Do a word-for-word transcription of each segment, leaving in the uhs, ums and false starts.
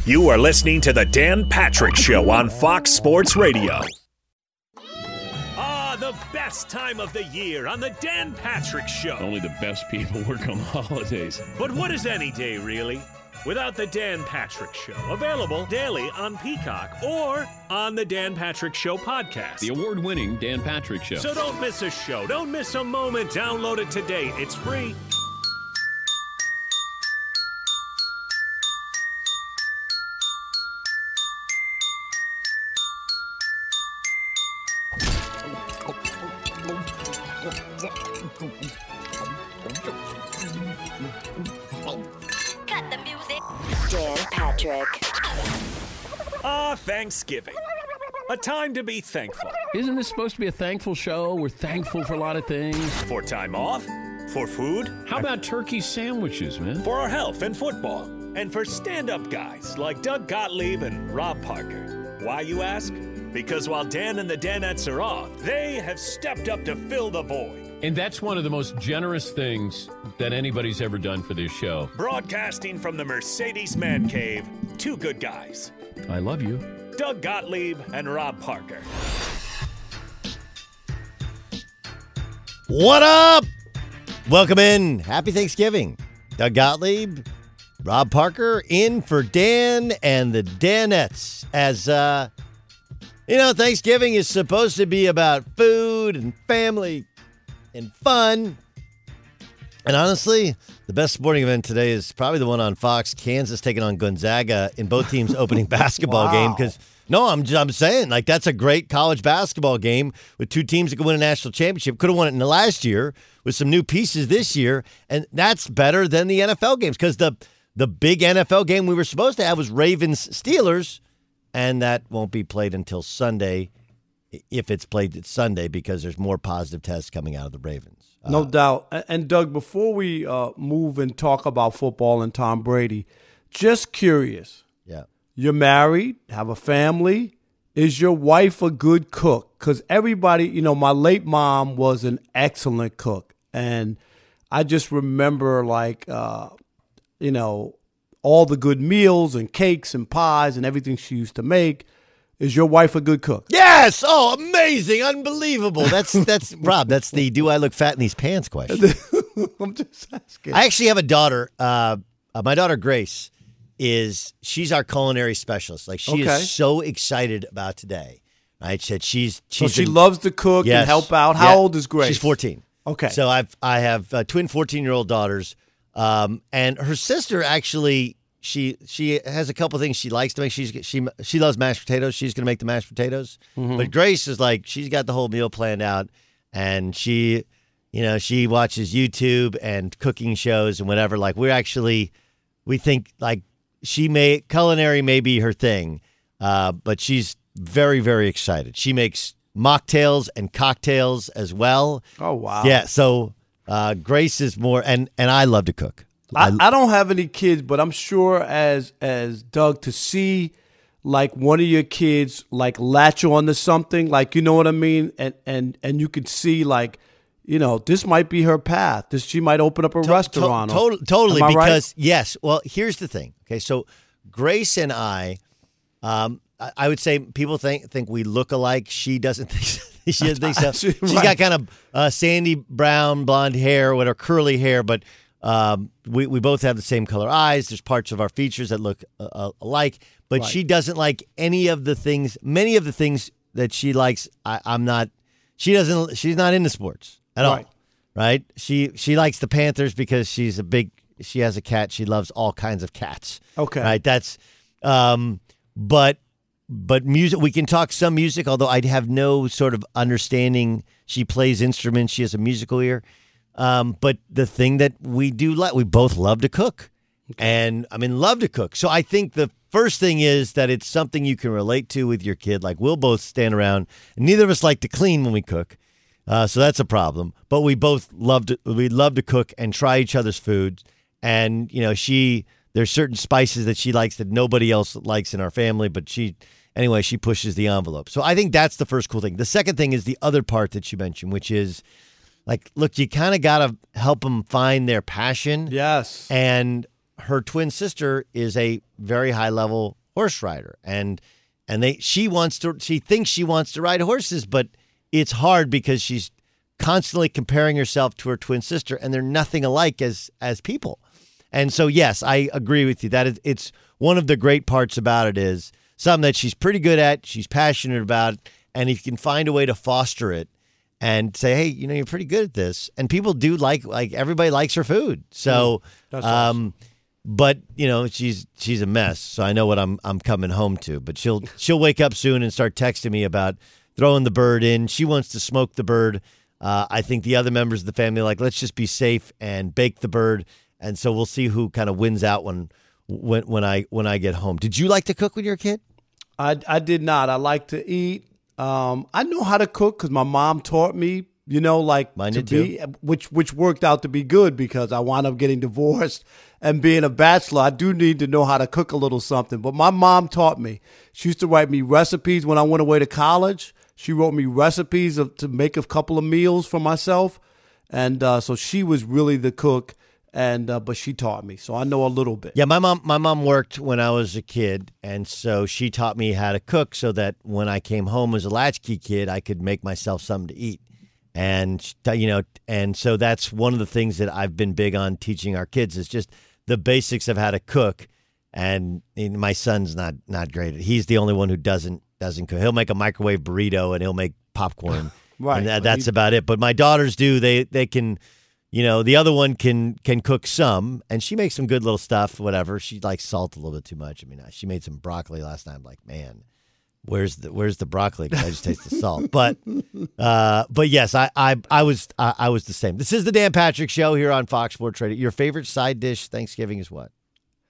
You are listening to The Dan Patrick Show on Fox Sports Radio. Ah, the best time of the year on The Dan Patrick Show. Only the best people work on holidays. But what is any day, really, without The Dan Patrick Show? Available daily on Peacock or on The Dan Patrick Show podcast. The award-winning Dan Patrick Show. So don't miss a show. Don't miss a moment. Download it today. It's free. Cut the music. Dan Patrick. Ah, Thanksgiving. A time to be thankful. Isn't this supposed to be a thankful show? We're thankful for a lot of things. For time off, for food, How about turkey sandwiches, man? for our health and football, and for stand-up guys like Doug Gottlieb and Rob Parker. Why, you ask? Because while Dan and the Danettes are off, they have stepped up to fill the void. And that's one of the most generous things that anybody's ever done for this show. Broadcasting from the Mercedes Man Cave, two good guys, I love you. Doug Gottlieb and Rob Parker. What up? Welcome in. Happy Thanksgiving. Doug Gottlieb, Rob Parker, in for Dan and the Danettes. As, uh, you know, Thanksgiving is supposed to be about food and family and fun. And honestly, the best sporting event today is probably the one on Fox, Kansas taking on Gonzaga in both teams' opening basketball Wow. game. Because no, I'm I'm saying like that's a great college basketball game with two teams that could win a national championship. Could have won it in the last year with some new pieces this year, and that's better than the N F L games because the the big N F L game we were supposed to have was Ravens Steelers, and that won't be played until Sunday, if it's played Sunday, because there's more positive tests coming out of the Ravens. No doubt. A- And Doug, before we uh, move and talk about football and Tom Brady, just curious. Yeah. You're married, have a family. Is your wife a good cook? Because everybody, you know, my late mom was an excellent cook. And I just remember, like, uh, you know, all the good meals and cakes and pies and everything she used to make. Is your wife a good cook? Yes. Oh, amazing. Unbelievable. That's, that's Rob, that's the do I look fat in these pants question. I'm just asking. I actually have a daughter. Uh, uh, my daughter, Grace, is she's our culinary specialist. Like, she Okay. is so excited about today. Right? She said she's, so she's she been- loves to cook Yes. and help out. How Yeah. old is Grace? She's fourteen. Okay. So I've I have uh, twin fourteen-year-old daughters, um, and her sister actually she she has a couple things she likes to make. She's she she loves mashed potatoes. She's going to make the mashed potatoes. Mm-hmm. But Grace is like she's got the whole meal planned out, and she, you know, she watches YouTube and cooking shows and whatever. Like we're actually we think like she may culinary may be her thing, uh, but she's very very excited. She makes mocktails and cocktails as well. Oh, wow. Yeah, so uh, Grace is more, and and I love to cook. I, I don't have any kids, but I'm sure as as Doug, to see like one of your kids like latch on to something, like, you know what I mean, and and and you could see like, you know, this might be her path. This she might open up a To- restaurant. To- or- totally, totally. Am I right? Because yes, well, here's the thing. Okay, so Grace and I, um, I, I would say people think think we look alike. She doesn't think she doesn't think so. She- She's right. got kind of uh, sandy brown blonde hair with her curly hair, but um, we we both have the same color eyes. There's parts of our features that look uh, uh, alike, but Right. she doesn't like any of the things. Many of the things that she likes, I, I'm not. She doesn't. She's not into sports at all. Right. Right? She she likes the Panthers because she's a big. She has a cat. She loves all kinds of cats. Okay. Right. That's. Um. But but music. We can talk some music. Although I have no sort of understanding. She plays instruments. She has a musical ear. Um. But the thing that we do like, we both love to cook, and I mean love to cook. So I think the first thing is that it's something you can relate to with your kid. Like we'll both stand around. And neither of us like to clean when we cook. Uh, so that's a problem. But we both love to we love to cook and try each other's food. And you know, she there's certain spices that she likes that nobody else likes in our family. But she anyway, she pushes the envelope. So I think that's the first cool thing. The second thing is the other part that you mentioned, which is like, look, you kind of got to help them find their passion. Yes. And her twin sister is a very high level horse rider, and and they she wants to she thinks she wants to ride horses, but it's hard because she's constantly comparing herself to her twin sister, and they're nothing alike as as people. And so, yes, I agree with you that it, it's one of the great parts about it is something that she's pretty good at, she's passionate about, and if you can find a way to foster it and say, hey, you know, you're pretty good at this, and people do like like everybody likes her food. So, That's um, awesome. but you know, she's she's a mess. So I know what I'm I'm coming home to. But she'll she'll wake up soon and start texting me about throwing the bird in. She wants to smoke the bird. Uh, I think the other members of the family are like, let's just be safe and bake the bird. And so we'll see who kind of wins out when when when I when I get home. Did you like to cook when you were a kid? I, I did not. I like to eat. Um, I know how to cook because my mom taught me, you know, like Mine to did be, which which worked out to be good because I wound up getting divorced and being a bachelor. I do need to know how to cook a little something. But my mom taught me. She used to write me recipes when I went away to college. She wrote me recipes of, to make a couple of meals for myself. And uh, so she was really the cook. And uh, but she taught me, so I know a little bit. Yeah, my mom my mom worked when I was a kid, and so she taught me how to cook so that when I came home as a latchkey kid, I could make myself something to eat. And you know, and so that's one of the things that I've been big on teaching our kids is just the basics of how to cook. And, and my son's not not great at it. He's the only one who doesn't doesn't cook. He'll make a microwave burrito and he'll make popcorn. Right, and that, but that's he- about it. But my daughters do. They they can. You know, the other one can can cook some, and she makes some good little stuff, whatever. She likes salt a little bit too much. I mean, she made some broccoli last night. I'm like, man, where's the where's the broccoli? 'Cause I just taste the salt. But uh, but yes, I I, I was I, I was the same. This is the Dan Patrick Show here on Fox Sports Radio. Your favorite side dish Thanksgiving is what?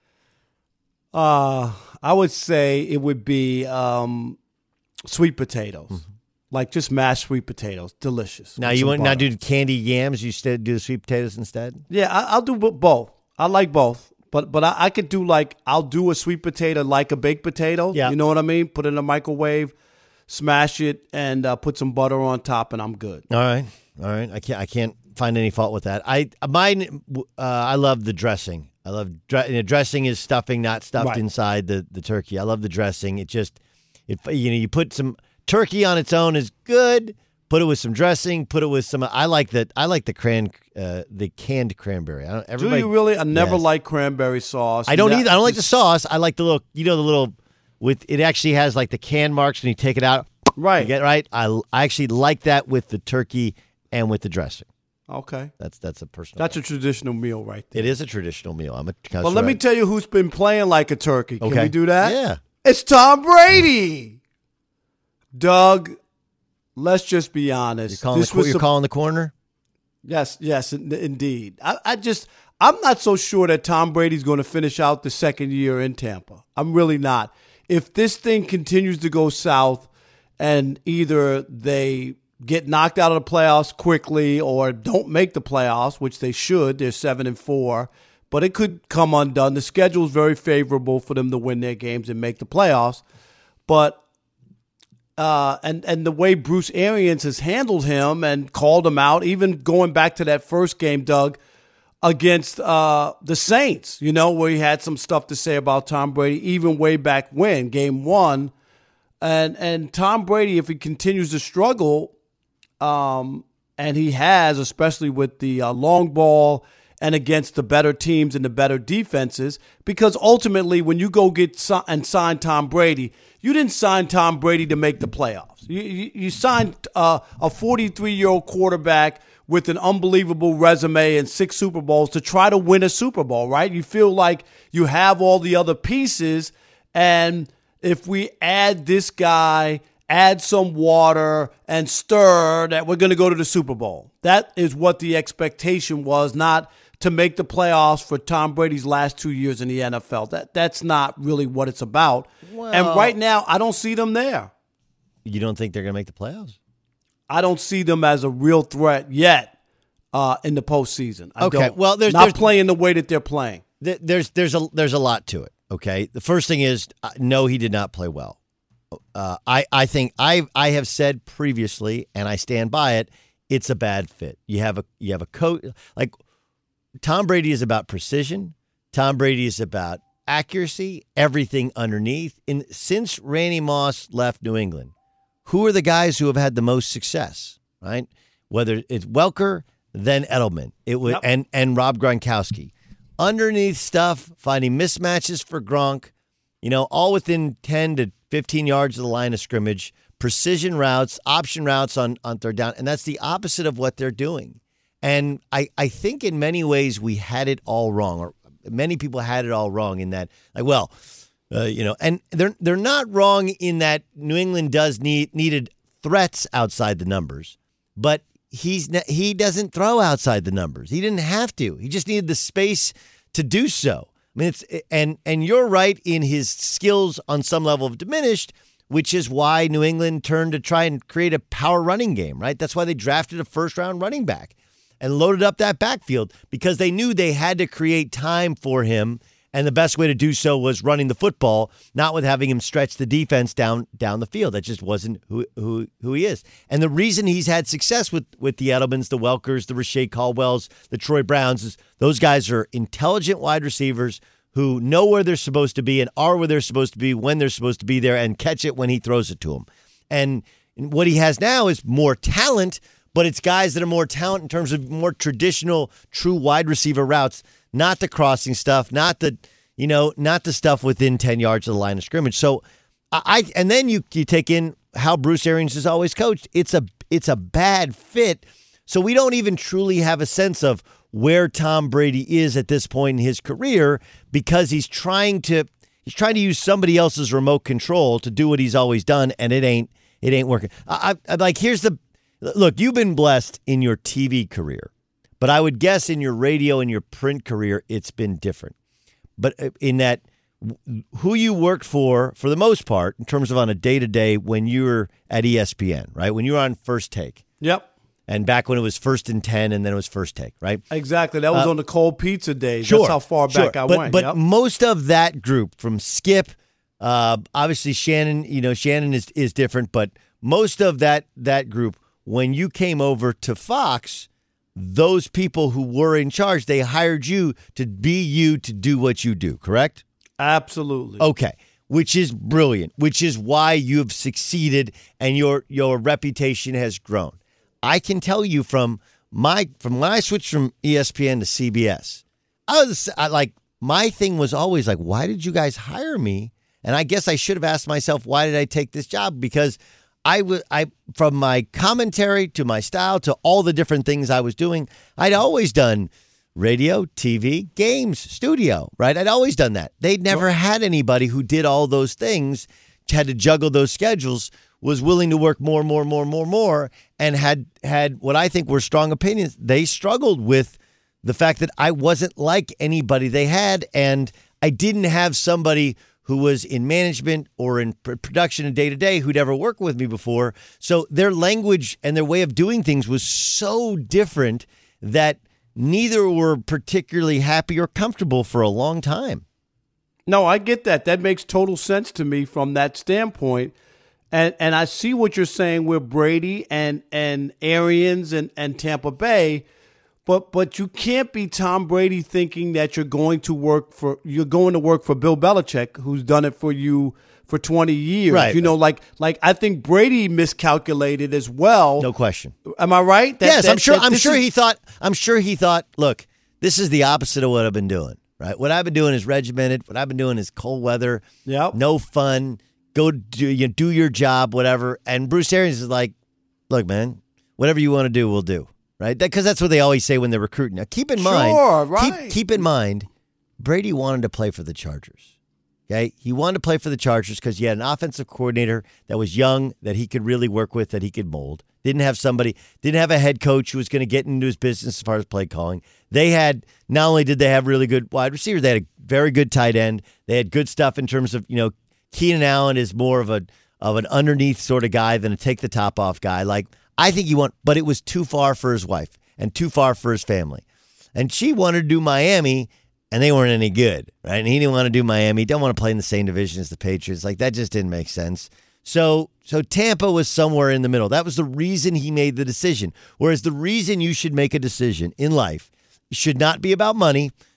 Uh, I would say it would be um, sweet potatoes. Mm-hmm. Like just mashed sweet potatoes, delicious. Now with you some want now butter. do candied yams? You still do the sweet potatoes instead? Yeah, I, I'll do bo- both. I like both, but but I, I could do like I'll do a sweet potato like a baked potato. Yeah. You know what I mean? Put it in a microwave, smash it, and uh, put some butter on top, and I'm good. All right, all right. I can't I can't find any fault with that. I mine. Uh, I love the dressing. I love dre- you know, dressing is stuffing, not stuffed Right. inside the, the turkey. I love the dressing. It just it you know you put some turkey on its own is good. Put it with some dressing. Put it with some. I like that. I like the cran uh, the canned cranberry. I don't, everybody, do you really? I never Yes. liked cranberry sauce. I don't That- either. I don't like the sauce. I like the little. You know the little with it actually has like the can marks when you take it out. Right. You get right. I I actually like that with the turkey and with the dressing. Okay. That's that's a personal. That's a traditional meal right there. It is a traditional meal. I'm a. Well, let me tell you who's been playing like a turkey. Can Okay. we do that? Yeah. It's Tom Brady. Doug, let's just be honest. You're calling, this the, was you're some- calling the corner. Yes, yes, in- indeed. I, I just, I'm not so sure that Tom Brady's going to finish out the second year in Tampa. I'm really not. If this thing continues to go south and either they get knocked out of the playoffs quickly or don't make the playoffs, which they should, they're seven and four, but it could come undone. The schedule is very favorable for them to win their games and make the playoffs. But Uh, and, and the way Bruce Arians has handled him and called him out, even going back to that first game, Doug, against uh, the Saints, you know, where he had some stuff to say about Tom Brady, even way back when, game one. And and Tom Brady, if he continues to struggle, um, and he has, especially with the uh, long ball and against the better teams and the better defenses, because ultimately when you go get si- and sign Tom Brady, you didn't sign Tom Brady to make the playoffs. You, you, you signed uh, a forty-three-year-old quarterback with an unbelievable resume and six Super Bowls to try to win a Super Bowl, right? You feel like you have all the other pieces, and if we add this guy, add some water, and stir, that we're going to go to the Super Bowl. That is what the expectation was, not to make the playoffs for Tom Brady's last two years in the N F L. That That's not really what it's about. And right now, I don't see them there. You don't think they're going to make the playoffs? I don't see them as a real threat yet uh, in the postseason. I Okay, don't. well, there's- not there's- playing the way that they're playing. Th- There's there's a there's a lot to it. Okay, the first thing is uh, no, he did not play well. Uh, I I think I I have said previously, and I stand by it. It's a bad fit. You have a you have a coach like Tom Brady is about precision. Tom Brady is about accuracy, everything underneath. And since Randy Moss left New England, who are the guys who have had the most success, right? Whether it's Welker, then Edelman, it was, yep. and, and Rob Gronkowski. Underneath stuff, finding mismatches for Gronk, you know, all within ten to fifteen yards of the line of scrimmage, precision routes, option routes on, on third down, and that's the opposite of what they're doing. And I, I think in many ways we had it all wrong, or many people had it all wrong in that, like, well, uh, you know, and they're they're not wrong in that New England does need needed threats outside the numbers, but he's he doesn't throw outside the numbers. He didn't have to. He just needed the space to do so. I mean, it's and and you're right in his skills on some level have diminished, which is why New England turned to try and create a power running game, right? That's why they drafted a first-round running back and loaded up that backfield because they knew they had to create time for him, and the best way to do so was running the football, not with having him stretch the defense down down the field. That just wasn't who who who he is. And the reason he's had success with, with the Edelmans, the Welkers, the Rashae Caldwells, the Troy Browns is those guys are intelligent wide receivers who know where they're supposed to be and are where they're supposed to be when they're supposed to be there and catch it when he throws it to them. And what he has now is more talent, but it's guys that are more talent in terms of more traditional, true wide receiver routes, not the crossing stuff, not the, you know, not the stuff within ten yards of the line of scrimmage. So I, and then you you take in how Bruce Arians is always coached. It's a it's a bad fit. So we don't even truly have a sense of where Tom Brady is at this point in his career because he's trying to he's trying to use somebody else's remote control to do what he's always done, and it ain't it ain't working. I, I like here's the look. You've been blessed in your T V career, but I would guess in your radio and your print career, it's been different. But in that, who you worked for, for the most part, in terms of on a day-to-day when you were at E S P N, right? When you were on First Take. Yep. And back when it was First and ten and then it was First Take, right? Exactly. That was uh, on the cold pizza days. Sure, That's how far sure. back I but, went. But yep. most of that group, from Skip, uh, obviously Shannon, you know, Shannon is, is different, but most of that that group, when you came over to Fox, those people who were in charge, they hired you to be you to do what you do, correct? Absolutely. Okay, which is brilliant, which is why you have succeeded and your your reputation has grown. I can tell you from my from when I switched from E S P N to C B S, I was I, like my thing was always like, why did you guys hire me? And I guess I should have asked myself, why did I take this job? Because I was I from my commentary to my style to all the different things I was doing, I'd always done radio, T V, games, studio, right? I'd always done that. They'd never had anybody who did all those things, had to juggle those schedules, was willing to work more, more, more, more, more, and had had what I think were strong opinions. They struggled with the fact that I wasn't like anybody they had, and I didn't have somebody who was in management or in production and day-to-day who'd ever worked with me before. So their language and their way of doing things was so different that neither were particularly happy or comfortable for a long time. No, I get that. That makes total sense to me from that standpoint. And and I see what you're saying with Brady and, and Arians and, and Tampa Bay. But but you can't be Tom Brady thinking that you're going to work for you're going to work for Bill Belichick, who's done it for you for twenty years. Right. You know, like like I think Brady miscalculated as well. No question. Am I right? That, yes, that, I'm sure. that I'm sure is, he thought. I'm sure he thought. Look, this is the opposite of what I've been doing. Right. What I've been doing is regimented. What I've been doing is cold weather. Yep. No fun. Go do you do your job, whatever. And Bruce Arians is like, look, man, whatever you want to do, we'll do. Right? Because that, that's what they always say when they're recruiting. Now, keep in mind, sure, right. keep, keep in mind, Brady wanted to play for the Chargers. Okay? He wanted to play for the Chargers because he had an offensive coordinator that was young, that he could really work with, that he could mold. Didn't have somebody, didn't have a head coach who was going to get into his business as far as play calling. They had, not only did they have really good wide receivers, they had a very good tight end. They had good stuff in terms of, you know, Keenan Allen is more of a of an underneath sort of guy than a take the top off guy. Like, I think you want, but it was too far for his wife and too far for his family. And she wanted to do Miami, and they weren't any good, right? And he didn't want to do Miami. He didn't want to play in the same division as the Patriots. Like, that just didn't make sense. So, so Tampa was somewhere in the middle. That was the reason he made the decision. Whereas the reason you should make a decision in life should not be about money,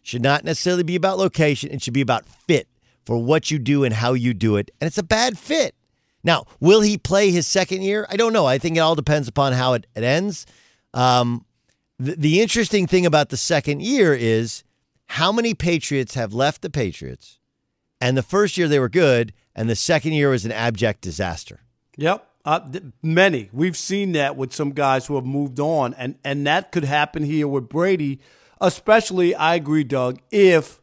should not necessarily be about location. It should be about fit for what you do and how you do it. And it's a bad fit. Now, will he play his second year? I don't know. I think it all depends upon how it, it ends. Um, the, the interesting thing about the second year is how many Patriots have left the Patriots, and the first year they were good, and the second year was an abject disaster. Yep. Uh, th- many. We've seen that with some guys who have moved on, and, and that could happen here with Brady, especially, I agree, Doug, if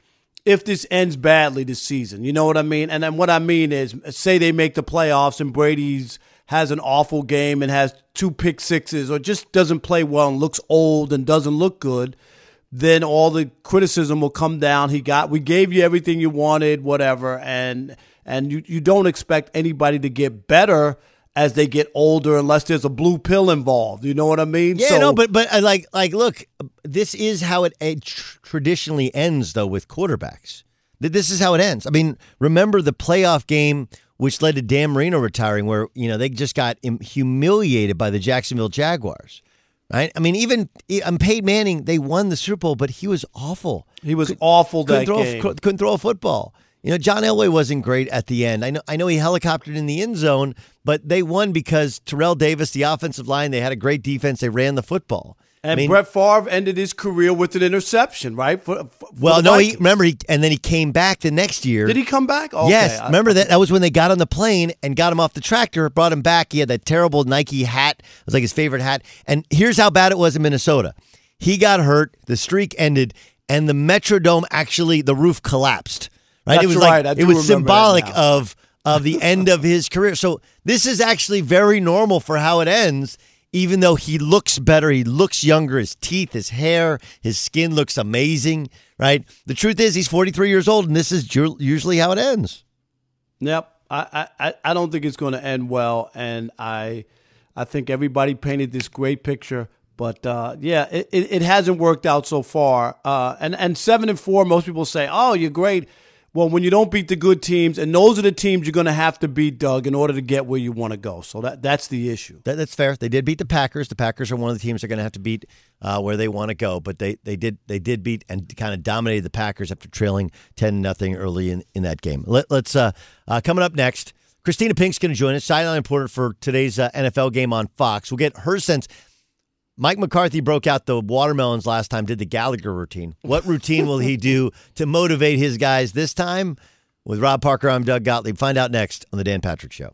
if this ends badly this season. You know what I mean? And then what I mean is, say they make the playoffs and Brady's has an awful game and has two pick sixes or just doesn't play well and looks old and doesn't look good, then all the criticism will come down. He got, we gave you everything you wanted, whatever, and and you, you don't expect anybody to get better as they get older unless there's a blue pill involved. You know what I mean? Yeah, so, no, but but uh, like like look, this is how it uh, tr- traditionally ends though with quarterbacks. Th- This is how it ends. I mean, remember the playoff game which led to Dan Marino retiring, where you know they just got im- humiliated by the Jacksonville Jaguars. Right? I mean, even um, Peyton Manning, they won the Super Bowl, but he was awful. He was Could, awful that couldn't throw, game. cou- Couldn't throw a football. You know, John Elway wasn't great at the end. I know I know he helicoptered in the end zone, but they won because Terrell Davis, the offensive line, they had a great defense. They ran the football. And I mean, Brett Favre ended his career with an interception, right? For, for well, the no, he Vikings. remember he and then he came back the next year. Did he come back? Okay. Yes, I- remember that? That was when they got on the plane and got him off the tractor, brought him back. He had that terrible Nike hat. It was like his favorite hat. And here's how bad it was in Minnesota. He got hurt, the streak ended, and the Metrodome actually, the roof collapsed. Right? That's it was right. I like do it was remember that symbolic now. of of the end of his career. So this is actually very normal for how it ends. Even though he looks better, he looks younger, his teeth, his hair, his skin looks amazing, right? The truth is he's forty-three years old, and this is ju- usually how it ends. Yep. I, I, I don't think it's going to end well, and I I think everybody painted this great picture. But, uh, yeah, it, it, it hasn't worked out so far. Uh, and, and seven and four, most people say, oh, you're great. Well, when you don't beat the good teams, and those are the teams you're going to have to beat, Doug, in order to get where you want to go. So that that's the issue. That, that's fair. They did beat the Packers. The Packers are one of the teams they're going to have to beat uh, where they want to go. But they, they did they did beat and kind of dominated the Packers after trailing ten nothing early in, in that game. Let, let's uh, uh, coming up next, Christina Pink's going to join us, sideline reporter for today's uh, N F L game on Fox. We'll get her sense. Mike McCarthy broke out the watermelons last time, did the Gallagher routine. What routine will he do to motivate his guys this time? With Rob Parker, I'm Doug Gottlieb. Find out next on The Dan Patrick Show.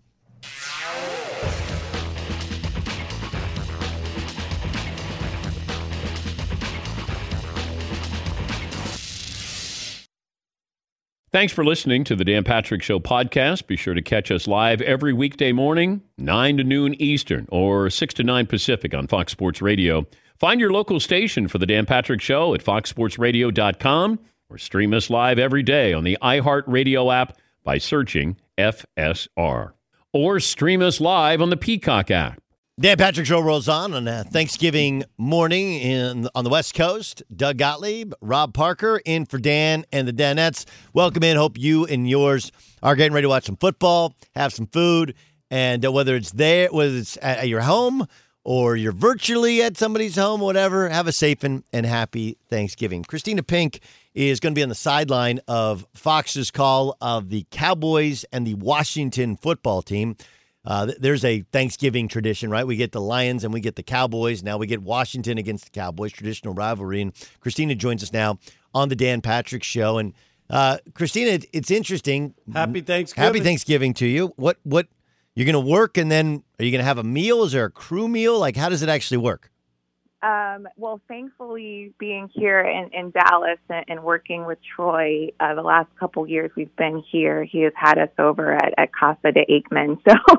Thanks for listening to the Dan Patrick Show podcast. Be sure to catch us live every weekday morning, nine to noon Eastern or six to nine Pacific on Fox Sports Radio. Find your local station for the Dan Patrick Show at fox sports radio dot com or stream us live every day on the iHeartRadio app by searching F S R. Or stream us live on the Peacock app. Dan Patrick Show rolls on on a Thanksgiving morning in on the West Coast. Doug Gottlieb, Rob Parker, in for Dan and the Danettes. Welcome in. Hope you and yours are getting ready to watch some football, have some food, and uh, whether it's there, whether it's at, at your home or you're virtually at somebody's home, whatever, have a safe and, and happy Thanksgiving. Christina Pink is going to be on the sideline of Fox's call of the Cowboys and the Washington football team. Uh, there's a Thanksgiving tradition, right? We get the Lions and we get the Cowboys. Now we get Washington against the Cowboys, traditional rivalry. And Christina joins us now on the Dan Patrick Show. And uh, Christina, it's interesting. Happy Thanksgiving. Happy Thanksgiving to you. What what you're going to work, and then are you going to have a meal? Is there a crew meal? Like, how does it actually work? Um, well, thankfully, being here in, in Dallas and, and working with Troy uh, the last couple years we've been here, he has had us over at, at Casa de Aikman.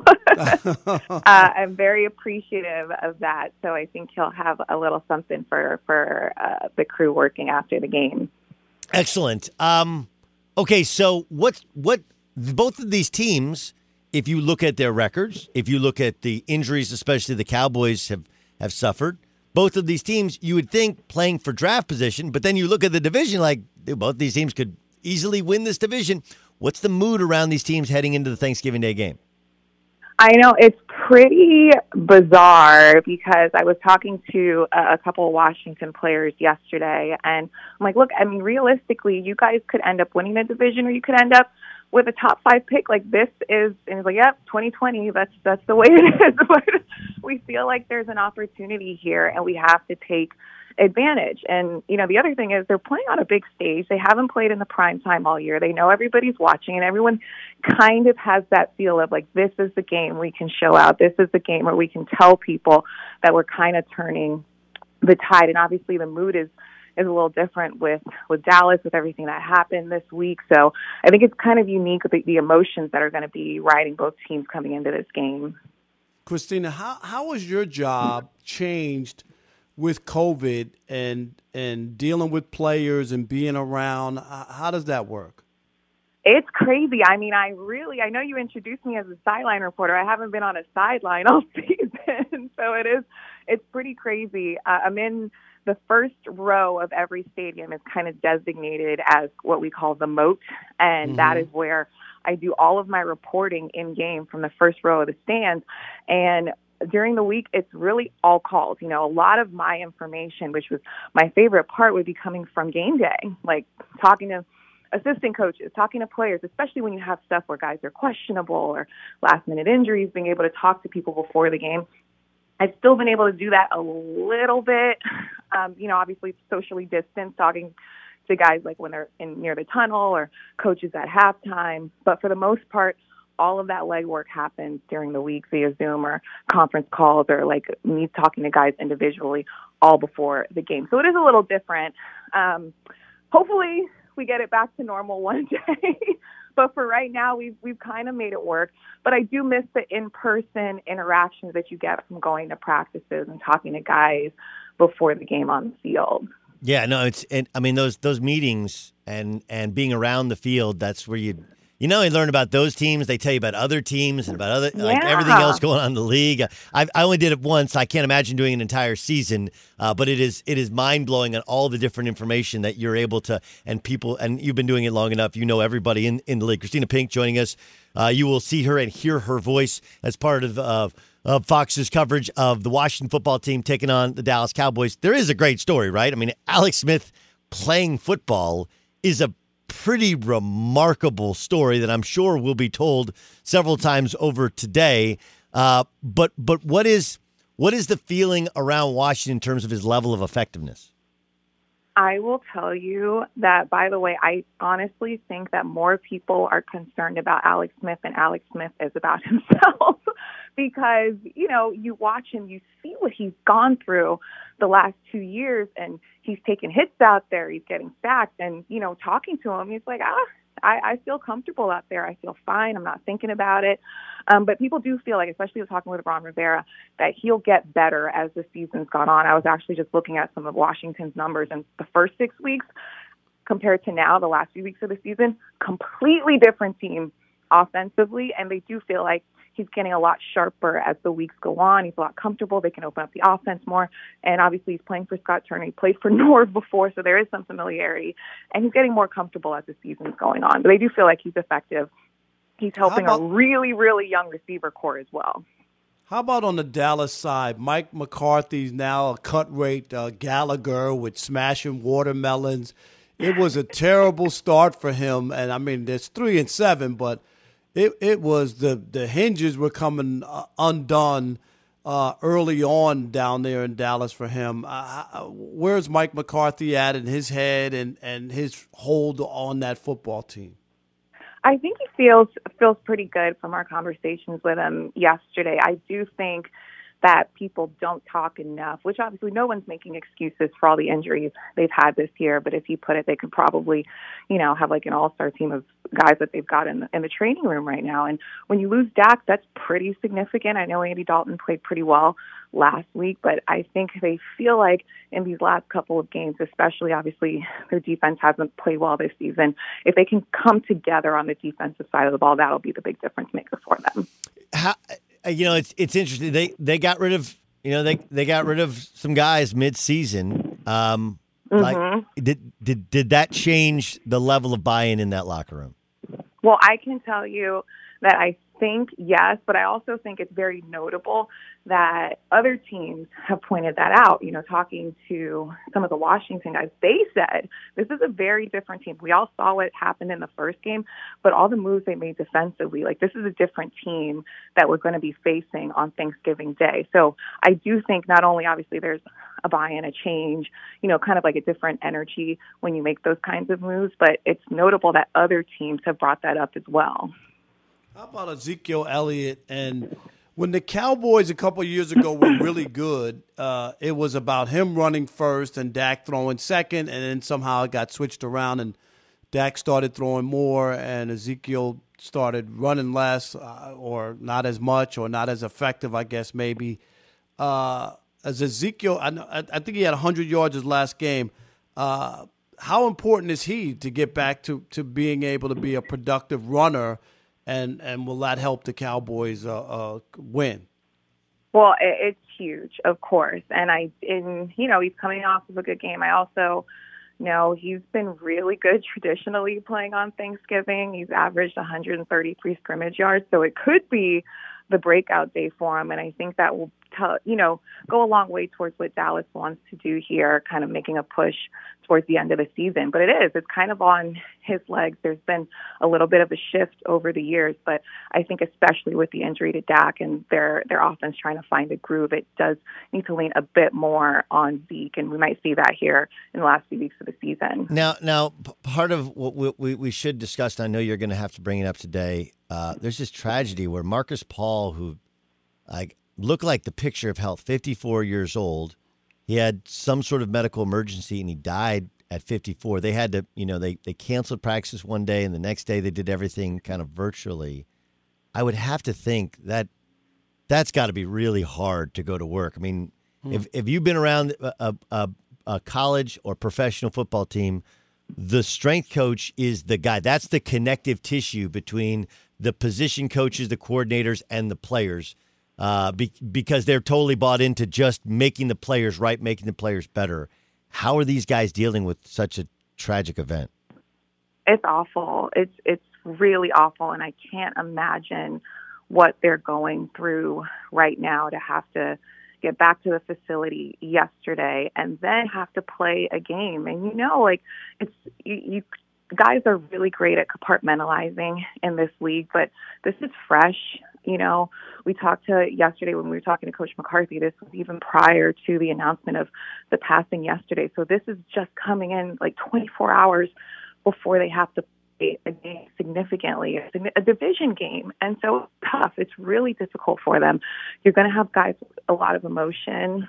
So uh, I'm very appreciative of that. So I think he'll have a little something for, for uh, the crew working after the game. Excellent. Um, okay, so what, what both of these teams, if you look at their records, if you look at the injuries, especially the Cowboys have, have suffered, both of these teams, you would think playing for draft position, but then you look at the division like dude, both these teams could easily win this division. What's the mood around these teams heading into the Thanksgiving Day game? I know it's pretty bizarre because I was talking to a, a couple of Washington players yesterday, and I'm like, look, I mean, realistically, you guys could end up winning the division, or you could end up with a top five pick. Like, this is, and he's like, yep, twenty twenty, that's that's the way it is. But we feel like there's an opportunity here, and we have to take advantage. And, you know, the other thing is they're playing on a big stage. They haven't played in the prime time all year. They know everybody's watching, and everyone kind of has that feel of like, this is the game we can show out. This is the game where we can tell people that we're kind of turning the tide. And obviously the mood is is a little different with, with Dallas, with everything that happened this week. So I think it's kind of unique with the, the emotions that are going to be riding both teams coming into this game. Christina, how how has your job changed with COVID and and dealing with players and being around? How does that work? It's crazy. I mean, I really, I know you introduced me as a sideline reporter. I haven't been on a sideline all season. So it is, it's pretty crazy. Uh, I'm in the first row of every stadium is kind of designated as what we call the moat. And mm-hmm. that is where I do all of my reporting in game from the first row of the stands. And during the week, it's really all calls. You know, a lot of my information, which was my favorite part, would be coming from game day, like talking to assistant coaches, talking to players, especially when you have stuff where guys are questionable or last-minute injuries, being able to talk to people before the game. I've still been able to do that a little bit, um, you know, obviously socially distanced, talking to guys like when they're in near the tunnel or coaches at halftime. But for the most part, all of that legwork happens during the week via Zoom or conference calls or like me talking to guys individually all before the game. So it is a little different. Um, hopefully we get it back to normal one day. But for right now, we've we've kind of made it work. But I do miss the in-person interactions that you get from going to practices and talking to guys before the game on the field. Yeah, no, it's. And, I mean, those those meetings and and being around the field. That's where you. You know, you learn about those teams. They tell you about other teams and about other yeah. like everything else going on in the league. I I only did it once. I can't imagine doing an entire season. Uh, but it is it is mind blowing on all the different information that you're able to and people and you've been doing it long enough. You know everybody in, in the league. Christina Pink joining us. Uh, you will see her and hear her voice as part of uh, of Fox's coverage of the Washington football team taking on the Dallas Cowboys. There is a great story, right? I mean, Alex Smith playing football is a pretty remarkable story that I'm sure will be told several times over today. Uh, but but what is what is the feeling around Washington in terms of his level of effectiveness? I will tell you that, by the way, I honestly think that more people are concerned about Alex Smith than Alex Smith is about himself. Because, you know, you watch him, you see what he's gone through the last two years, and he's taking hits out there, he's getting sacked, and, you know, talking to him, he's like, ah, I, I feel comfortable out there, I feel fine, I'm not thinking about it. Um, but people do feel like, especially talking with Ron Rivera, that he'll get better as the season's gone on. I was actually just looking at some of Washington's numbers in the first six weeks compared to now, the last few weeks of the season, completely different team offensively, and they do feel like he's getting a lot sharper as the weeks go on. He's a lot comfortable. They can open up the offense more. And obviously he's playing for Scott Turner. He played for Norv before, so there is some familiarity. And he's getting more comfortable as the season's going on. But they do feel like he's effective. He's helping about, a really, really young receiver core as well. How about on the Dallas side? Mike McCarthy's now a cut rate uh, Gallagher with smashing watermelons. It was a terrible start for him. And, I mean, there's three and seven, but It it was the, the hinges were coming uh, undone uh, early on down there in Dallas for him. Uh, where's Mike McCarthy at in his head and, and his hold on that football team? I think he feels feels pretty good from our conversations with him yesterday. I do think that people don't talk enough, which obviously no one's making excuses for all the injuries they've had this year. But if you put it, they could probably, you know, have like an all-star team of guys that they've got in the, in the training room right now. And when you lose Dak, that's pretty significant. I know Andy Dalton played pretty well last week, but I think they feel like in these last couple of games, especially obviously their defense hasn't played well this season. If they can come together on the defensive side of the ball, that'll be the big difference maker for them. How, you know, it's it's interesting. They they got rid of you know they they got rid of some guys mid-season. Um, mm-hmm. Like did did did that change the level of buy-in in that locker room? Well, I can tell you that I think, yes, but I also think it's very notable that other teams have pointed that out. You know, talking to some of the Washington guys, they said this is a very different team. We all saw what happened in the first game, but all the moves they made defensively, like this is a different team that we're going to be facing on Thanksgiving Day. So I do think not only obviously there's a buy-in, a change, you know, kind of like a different energy when you make those kinds of moves, but it's notable that other teams have brought that up as well. How about Ezekiel Elliott? And when the Cowboys a couple of years ago were really good, uh, it was about him running first and Dak throwing second, and then somehow it got switched around and Dak started throwing more and Ezekiel started running less uh, or not as much or not as effective, I guess maybe. Uh, as Ezekiel, I, know, I think he had one hundred yards his last game. Uh, how important is he to get back to, to being able to be a productive runner? And and will that help the Cowboys uh, uh, win? Well, it's huge, of course. And I, in, you know, he's coming off of a good game. I also know he's been really good traditionally playing on Thanksgiving. He's averaged one hundred thirty-three scrimmage yards, so it could be the breakout day for him. And I think that will, tell, you know, go a long way towards what Dallas wants to do here, kind of making a push towards the end of the season. But it is, it's kind of on his legs. There's been a little bit of a shift over the years, but I think especially with the injury to Dak and their, their offense trying to find a groove, it does need to lean a bit more on Zeke, and we might see that here in the last few weeks of the season. Now, now p- part of what we, we, we should discuss, and I know you're going to have to bring it up today, uh, there's this tragedy where Marcus Paul, who like looked like the picture of health, fifty-four years old, he had some sort of medical emergency and he died at fifty-four. They had to, you know, they, they canceled practice one day and the next day they did everything kind of virtually. I would have to think that that's got to be really hard to go to work. I mean, hmm. if, if you've been around a, a, a college or professional football team, the strength coach is the guy. That's the connective tissue between the position coaches, the coordinators, and the players. Uh, be, because they're totally bought into just making the players right, making the players better. How are these guys dealing with such a tragic event? It's awful. It's it's really awful, and I can't imagine what they're going through right now to have to get back to the facility yesterday and then have to play a game. And you know, like it's you. you guys are really great at compartmentalizing in this league, but this is fresh. You know, we talked to yesterday when we were talking to Coach McCarthy, this was even prior to the announcement of the passing yesterday. So this is just coming in like twenty-four hours before they have to play a game significantly, a division game. And so it's tough. It's really difficult for them. You're going to have guys with a lot of emotion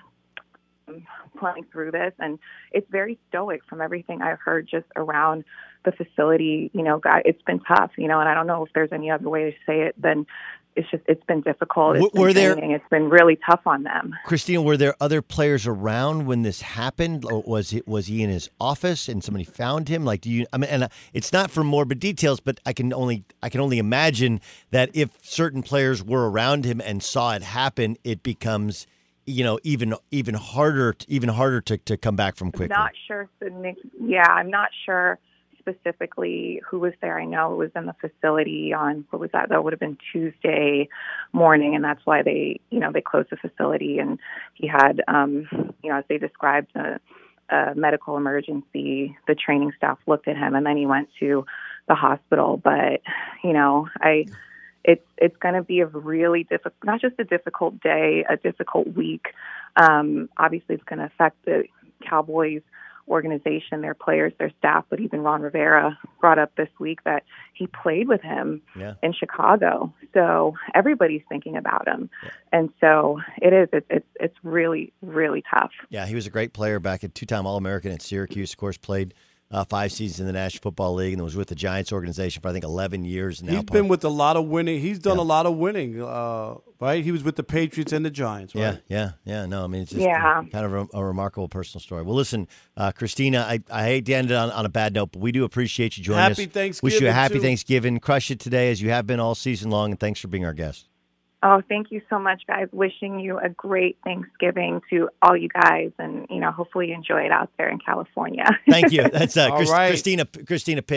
playing through this, and it's very stoic from everything I've heard just around the facility. You know, guy, it's been tough, you know, and I don't know if there's any other way to say it than it's just, it's been difficult. It's were been there, draining. It's been really tough on them. Christina, were there other players around when this happened? Or was it, was he in his office and somebody found him? Like, do you, I mean, and it's not for morbid details, but I can only, I can only imagine that if certain players were around him and saw it happen, it becomes, you know, even, even harder, even harder to, to come back from quickly. Not sure. Yeah, I'm not sure specifically who was there. I know it was in the facility on, what was that? That would have been Tuesday morning. And that's why they, you know, they closed the facility, and he had, um, you know, as they described, a, a medical emergency. The training staff looked at him and then he went to the hospital. But, you know, I, it's, it's going to be a really difficult, not just a difficult day, a difficult week. Um, obviously it's going to affect the Cowboys organization, their players, their staff, but even Ron Rivera brought up this week that he played with him yeah. in Chicago. So everybody's thinking about him. Yeah. And so it is, it, it's, it's really, really tough. Yeah, he was a great player back at two-time All-American at Syracuse, of course, played uh, five seasons in the National Football League and was with the Giants organization for, I think, eleven years now. He's been with a lot of winning. He's done yeah. a lot of winning, uh, right? He was with the Patriots and the Giants, right? Yeah, yeah, yeah. No, I mean, it's just yeah. kind of a, a remarkable personal story. Well, listen, uh, Christina, I, I hate to end it on, on a bad note, but we do appreciate you joining happy us. Happy Thanksgiving. Wish you a happy too. Thanksgiving. Crush it today as you have been all season long, and thanks for being our guest. Oh, thank you so much, guys. Wishing you a great Thanksgiving to all you guys, and, you know, hopefully you enjoy it out there in California. Thank you. That's uh, Chris, right. Christina Christina Pink,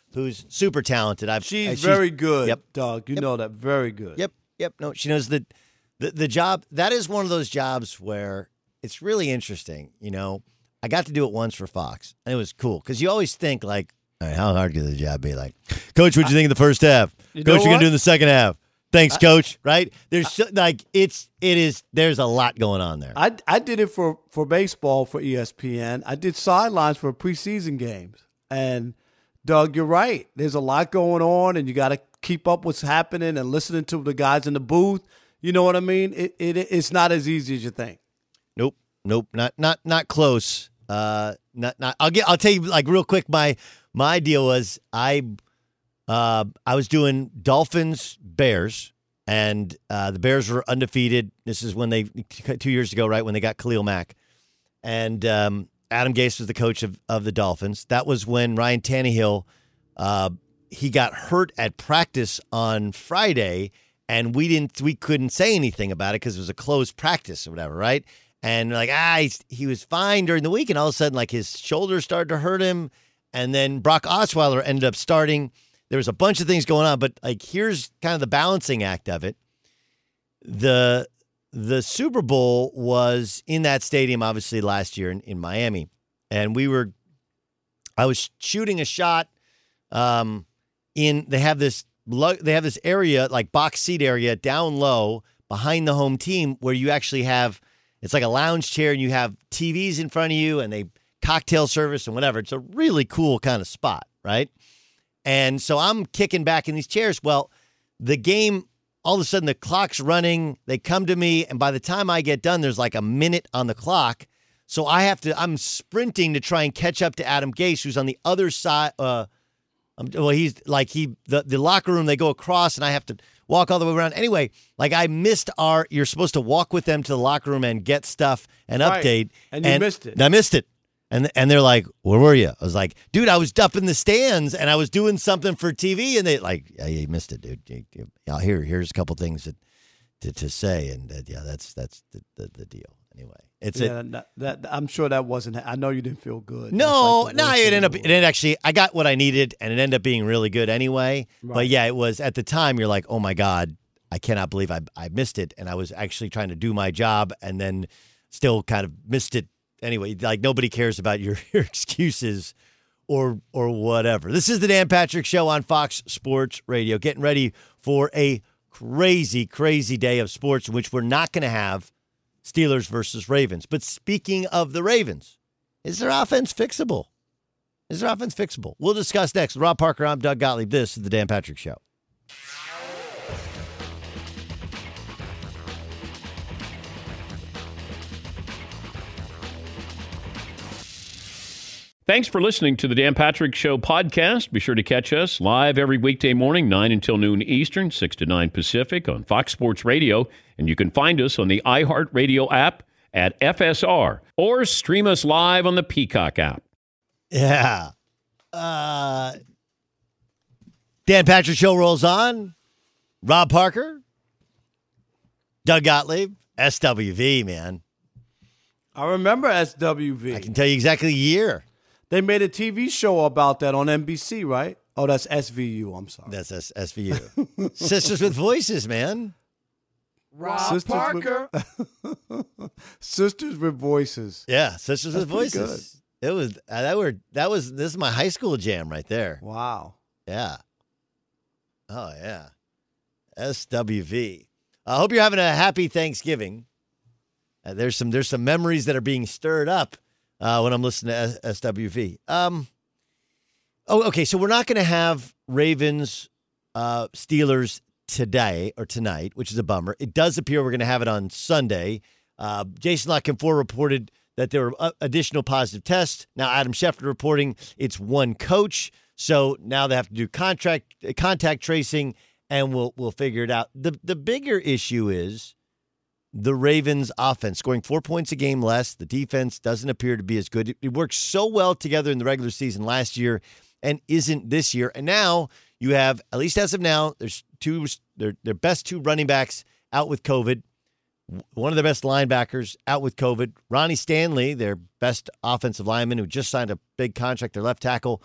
who's super talented. I've, she's, uh, she's very good, yep. Doug. You Yep. know that. Very good. Yep, yep. No, she knows the, the the job. That is one of those jobs where it's really interesting. You know, I got to do it once for Fox, and it was cool because you always think like, all right, how hard could the job be? Like, Coach, what'd you think of the first half? You Coach, know you're gonna what? do in the second half. Thanks, Coach. Right? There's so, like it's it is. There's a lot going on there. I, I did it for, for baseball for E S P N. I did sidelines for preseason games. And, Doug, you're right. There's a lot going on, and you got to keep up what's happening and listening to the guys in the booth. You know what I mean? It, it It's not as easy as you think. Nope, nope, not not not close. Uh, not not. I'll get. I'll tell you like real quick. My my deal was I, uh, I was doing Dolphins Bears, and uh, the Bears were undefeated. This is when they two years ago, right when they got Khalil Mack, and um, Adam Gase was the coach of of the Dolphins. That was when Ryan Tannehill, uh, he got hurt at practice on Friday, and we didn't we couldn't say anything about it because it was a closed practice or whatever, right? And like, ah, he's, he was fine during the week, and all of a sudden, like his shoulder started to hurt him, and then Brock Osweiler ended up starting. There was a bunch of things going on, but like here's kind of the balancing act of it. The the Super Bowl was in that stadium, obviously last year in, in Miami, and we were. I was shooting a shot. Um, in they have this they have this area like box seat area down low behind the home team where you actually have. It's like a lounge chair, and you have T Vs in front of you, and they cocktail service and whatever. It's a really cool kind of spot, right? And so I'm kicking back in these chairs. Well, the game, all of a sudden, the clock's running. They come to me, and by the time I get done, there's like a minute on the clock. So I have to. I'm sprinting to try and catch up to Adam Gase, who's on the other side. Uh, well, he's like he the the locker room. They go across, and I have to walk all the way around. Anyway, like I missed our, you're supposed to walk with them to the locker room and get stuff and Right. update. And you missed it. I missed it. And and they're like, where were you? I was like, dude, I was up in the stands and I was doing something for T V. And they like, yeah, you missed it, dude. You, you, yeah, here, here's a couple things that, to, to say. And uh, yeah, that's that's the, the, the deal. Anyway, it's Yeah, it. that, that, I'm sure that wasn't. I know you didn't feel good. No, That's like the no, worst it thing ended in up. the It world. ended actually. I got what I needed, and it ended up being really good anyway. But Right. yeah, it was at the time. You're like, oh my god, I cannot believe I I missed it, and I was actually trying to do my job, and then still kind of missed it anyway. Like nobody cares about your, your excuses or or whatever. This is the Dan Patrick Show on Fox Sports Radio. Getting ready for a crazy, crazy day of sports in which we're not going to have Steelers versus Ravens. But speaking of the Ravens, is their offense fixable? Is their offense fixable? We'll discuss next. Rob Parker, I'm Doug Gottlieb. This is the Dan Patrick Show. Thanks for listening to the Dan Patrick Show podcast. Be sure to catch us live every weekday morning, nine until noon Eastern, six to nine Pacific on Fox Sports Radio. And you can find us on the iHeartRadio app at F S R or stream us live on the Peacock app. Yeah. Uh, Dan Patrick Show rolls on. Rob Parker, Doug Gottlieb, S W V, man. I remember S W V. I can tell you exactly the year. They made a T V show about that on N B C, right? Oh, that's S V U. I'm sorry. That's S- SVU. Sisters with Voices, man. Rob Sisters Parker. With, Sisters with Voices. Yeah, Sisters That's with pretty Voices. It was uh, that were that was this is my high school jam right there. Wow. Yeah. Oh yeah. S W V. I hope you're having a happy Thanksgiving. Uh, there's some there's some memories that are being stirred up uh, when I'm listening to S W V. Um. Oh, okay. So we're not going to have Ravens, uh, Steelers today or tonight, which is a bummer. It does appear we're going to have it on Sunday. Uh, Jason La Canfora reported that there were uh, additional positive tests. Now Adam Schefter reporting it's one coach, so now they have to do contract contact tracing, and we'll we'll figure it out. the The bigger issue is the Ravens' offense scoring four points a game less. The defense doesn't appear to be as good. It, it worked so well together in the regular season last year, and isn't this year. And now you have, at least as of now, there's two their their best two running backs out with COVID. One of their best linebackers out with COVID. Ronnie Stanley, their best offensive lineman, who just signed a big contract, their left tackle,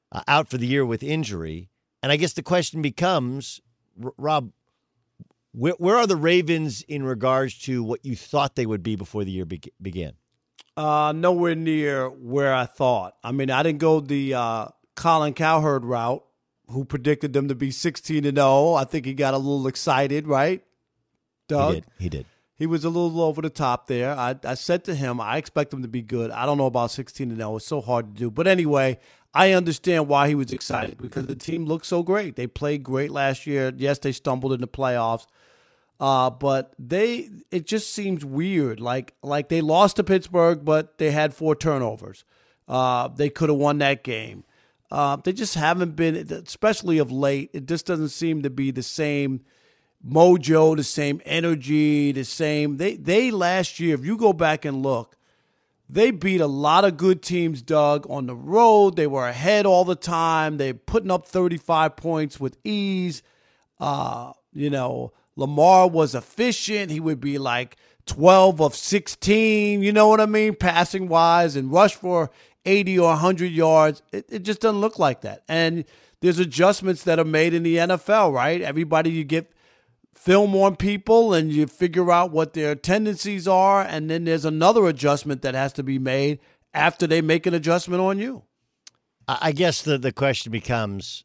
uh, out for the year with injury. And I guess the question becomes, R- Rob, where, where are the Ravens in regards to what you thought they would be before the year be- began? Uh, nowhere near where I thought. I mean, I didn't go the uh, Colin Cowherd route, who predicted them to be sixteen and oh. I think he got a little excited, right, Doug? He did. He did. He was a little over the top there. I, I said to him, I expect him to be good. I don't know about sixteen and oh. It's so hard to do. But anyway, I understand why he was excited because the team looked so great. They played great last year. Yes, they stumbled in the playoffs. Uh, but they it just seems weird. Like like they lost to Pittsburgh, but they had four turnovers. Uh, they could have won that game. Uh, they just haven't been, especially of late, it just doesn't seem to be the same mojo, the same energy, the same. They, they last year, if you go back and look, they beat a lot of good teams, Doug, on the road. They were ahead all the time. They're putting up thirty-five points with ease. Uh, you know, Lamar was efficient. He would be like twelve of sixteen, you know what I mean, passing-wise, and rush for eighty or one hundred yards. It, it just doesn't look like that. And there's adjustments that are made in the N F L, right? Everybody, you get film on people and you figure out what their tendencies are, and then there's another adjustment that has to be made after they make an adjustment on you. I guess the, the question becomes,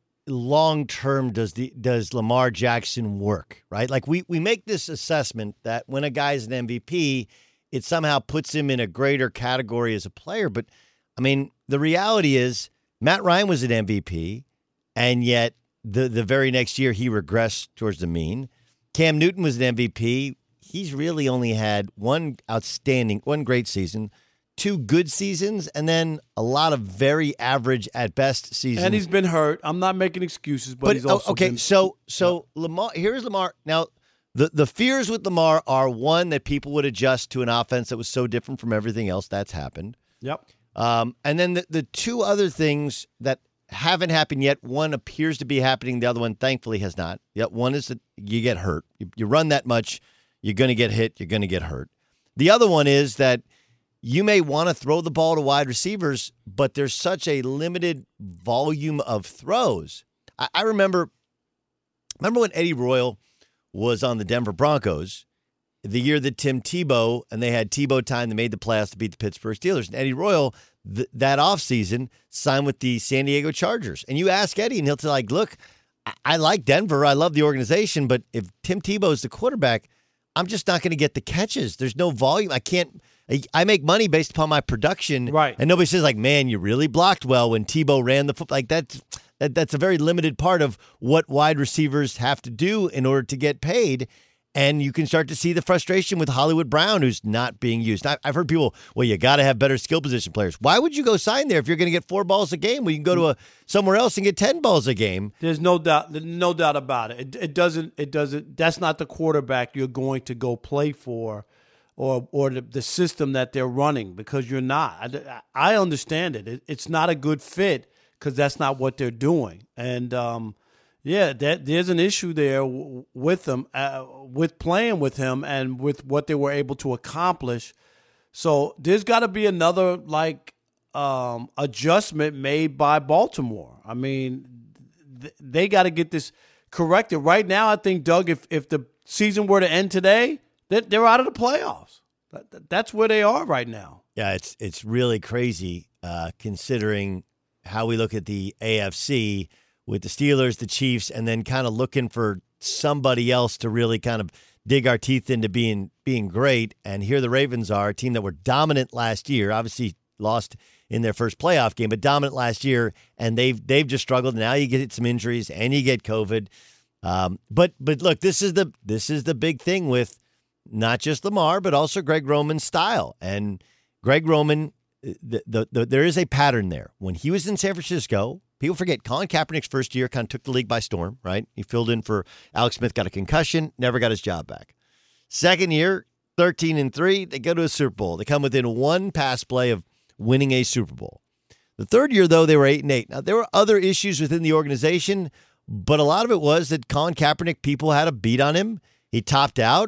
long term, does the does Lamar Jackson work, right? Like we, we make this assessment that when a guy's an M V P, it somehow puts him in a greater category as a player. But, I mean, the reality is Matt Ryan was an M V P, and yet the, the very next year he regressed towards the mean. Cam Newton was an M V P. He's really only had one outstanding, one great season, two good seasons, and then a lot of very average at best seasons. And he's been hurt. I'm not making excuses, but, but he's also okay. been, So so yeah. Lamar. Here's Lamar. Now the the fears with Lamar are one that people would adjust to an offense that was so different from everything else that's happened. Yep. Um, and then the the two other things that haven't happened yet. One appears to be happening. The other one, thankfully, has not. Yet one is that you get hurt. You, you run that much, you're going to get hit. You're going to get hurt. The other one is that you may want to throw the ball to wide receivers, but there's such a limited volume of throws. I, I remember, remember when Eddie Royal was on the Denver Broncos, the year that Tim Tebow, and they had Tebow time, they made the playoffs to beat the Pittsburgh Steelers. And Eddie Royal, th- that offseason, signed with the San Diego Chargers. And you ask Eddie, and he'll tell like, look, I, I like Denver. I love the organization. But if Tim Tebow is the quarterback, I'm just not going to get the catches. There's no volume. I can't. I make money based upon my production. Right. And nobody says, like, man, you really blocked well when Tebow ran the football. Like, that's, that, that's a very limited part of what wide receivers have to do in order to get paid. And you can start to see the frustration with Hollywood Brown, who's not being used. I, I've heard people, well, you got to have better skill position players. Why would you go sign there if you're going to get four balls a game? Well, you can go to a somewhere else and get ten balls a game. There's no doubt, no doubt about it. It, it doesn't. It doesn't. That's not the quarterback you're going to go play for, or or the, the system that they're running, because you're not. I, I understand it. it. It's not a good fit because that's not what they're doing. And um, yeah, that there's an issue there w- with them, uh, with playing with him and with what they were able to accomplish. So there's got to be another like um, adjustment made by Baltimore. I mean, th- they got to get this corrected right now. I think, Doug, if if the season were to end today, they're, they're out of the playoffs. That, that's where they are right now. Yeah, it's it's really crazy uh, considering how we look at the A F C with the Steelers, the Chiefs, and then kind of looking for somebody else to really kind of dig our teeth into being being great. And here the Ravens are, a team that were dominant last year, obviously lost in their first playoff game, but dominant last year, and they've they've just struggled. Now you get some injuries and you get COVID. Um, but but look, this is the this is the big thing with not just Lamar, but also Greg Roman's style. And Greg Roman, the, the, the, there is a pattern there. When he was in San Francisco, people forget Colin Kaepernick's first year kind of took the league by storm, right? He filled in for Alex Smith, got a concussion, never got his job back. Second year, thirteen and three, they go to a Super Bowl. They come within one pass play of winning a Super Bowl. The third year, though, they were eight and eight. Now, there were other issues within the organization, but a lot of it was that Colin Kaepernick, people had a beat on him. He topped out,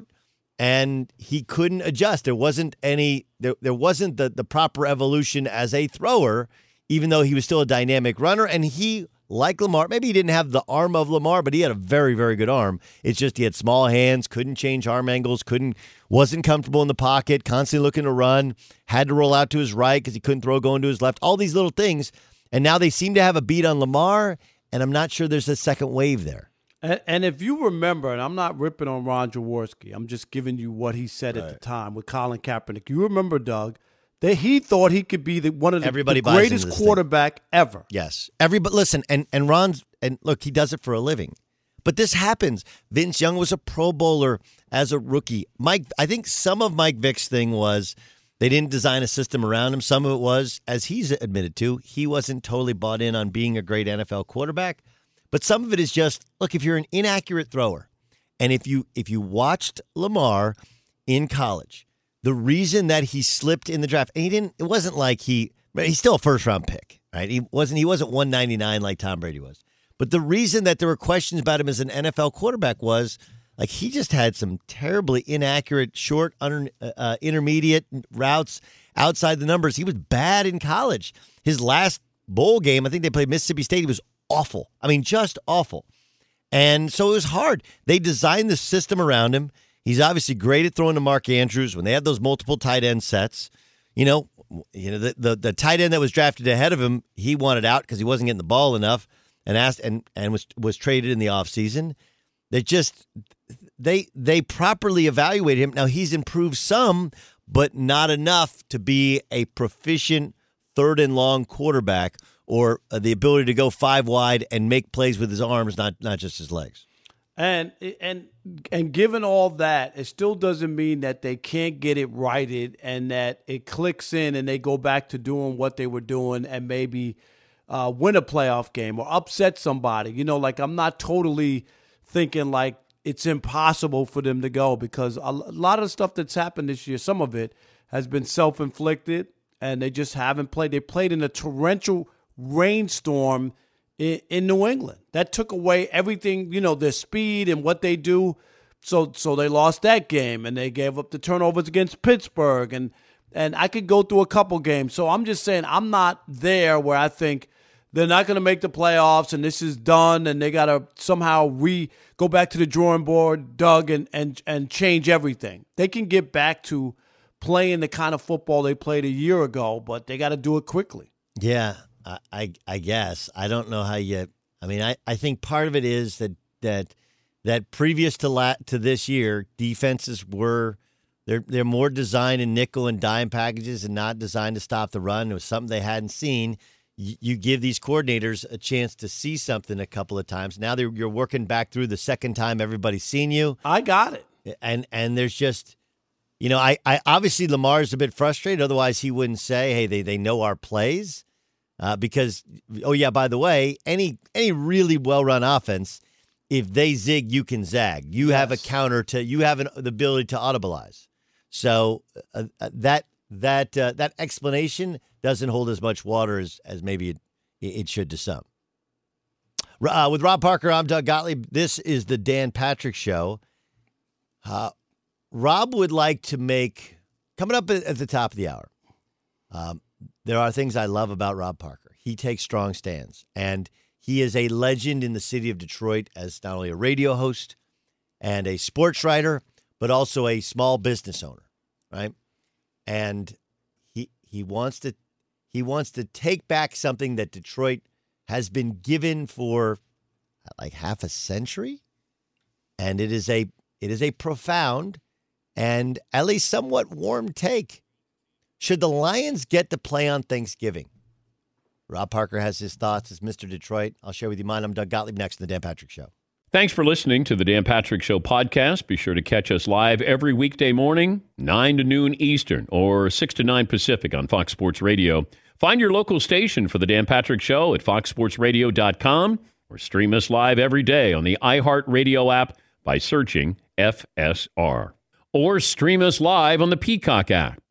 and he couldn't adjust. There wasn't any, there, there wasn't the, the proper evolution as a thrower, even though he was still a dynamic runner. And he, like Lamar, maybe he didn't have the arm of Lamar, but he had a very, very good arm. It's just he had small hands, couldn't change arm angles, couldn't, wasn't comfortable in the pocket, constantly looking to run, had to roll out to his right because he couldn't throw going to his left, all these little things. And now they seem to have a beat on Lamar, and I'm not sure there's a second wave there. And, and if you remember, and I'm not ripping on Ron Jaworski, I'm just giving you what he said right. at the time with Colin Kaepernick. You remember, Doug, that he thought he could be the, one of the, the greatest quarterback thing. ever. Yes. Everybody, listen, and, and Ron's, and look, he does it for a living. But this happens. Vince Young was a Pro Bowler as a rookie. Mike, I think some of Mike Vick's thing was they didn't design a system around him. Some of it was, as he's admitted to, he wasn't totally bought in on being a great N F L quarterback. But some of it is just, look, if you're an inaccurate thrower, and if you if you watched Lamar in college, the reason that he slipped in the draft, and he didn't, it wasn't like he, he's still a first round pick, right? He wasn't he wasn't one ninety-nine like Tom Brady was. But the reason that there were questions about him as an N F L quarterback was, like, he just had some terribly inaccurate, short, under, uh, intermediate routes outside the numbers. He was bad in college. His last bowl game, I think they played Mississippi State, he was awful. I mean, just awful. And so it was hard. They designed the system around him. He's obviously great at throwing to Mark Andrews when they had those multiple tight end sets. You know, you know the, the, the tight end that was drafted ahead of him, he wanted out because he wasn't getting the ball enough and asked and, and was was traded in the offseason. They just they they properly evaluated him. Now, he's improved some, but not enough to be a proficient third and long quarterback, or the ability to go five wide and make plays with his arms, not not just his legs. And and and given all that, it still doesn't mean that they can't get it righted and that it clicks in and they go back to doing what they were doing and maybe uh, win a playoff game or upset somebody. You know, like, I'm not totally thinking like it's impossible for them to go, because a lot of the stuff that's happened this year, some of it has been self-inflicted and they just haven't played. They played in a torrential rainstorm in, in New England. That took away everything, you know, their speed and what they do. So so they lost that game, and they gave up the turnovers against Pittsburgh. And, and I could go through a couple games. So I'm just saying I'm not there where I think they're not going to make the playoffs and this is done and they got to somehow re go back to the drawing board, Doug, and, and, and change everything. They can get back to playing the kind of football they played a year ago, but they got to do it quickly. Yeah. I, I guess. I don't know how you – I mean, I, I think part of it is that that that previous to la- to this year, defenses were they're, – they're more designed in nickel and dime packages and not designed to stop the run. It was something they hadn't seen. You, you give these coordinators a chance to see something a couple of times. Now they're, you're working back through the second time everybody's seen you. I got it. And and there's just – you know, I, I obviously Lamar's a bit frustrated. Otherwise, he wouldn't say, hey, they, they know our plays. Uh, because, oh, yeah, by the way, any any really well-run offense, if they zig, you can zag. You yes. have a counter to, you have an, the ability to audibilize. So uh, that that uh, that explanation doesn't hold as much water as, as maybe it, it should to some. Uh, with Rob Parker, I'm Doug Gottlieb. This is the Dan Patrick Show. Uh, Rob would like to make, coming up at the top of the hour, um, there are things I love about Rob Parker. He takes strong stands, and he is a legend in the city of Detroit as not only a radio host and a sports writer, but also a small business owner, right? And he he wants to he wants to take back something that Detroit has been given for like half a century, and it is a it is a profound and at least somewhat warm take. Should the Lions get to play on Thanksgiving? Rob Parker has his thoughts as Mister Detroit. I'll share with you mine. I'm Doug Gottlieb, next in the Dan Patrick Show. Thanks for listening to the Dan Patrick Show podcast. Be sure to catch us live every weekday morning, nine to noon Eastern or six to nine Pacific on Fox Sports Radio. Find your local station for the Dan Patrick Show at fox sports radio dot com or stream us live every day on the iHeartRadio app by searching F S R. Or stream us live on the Peacock app.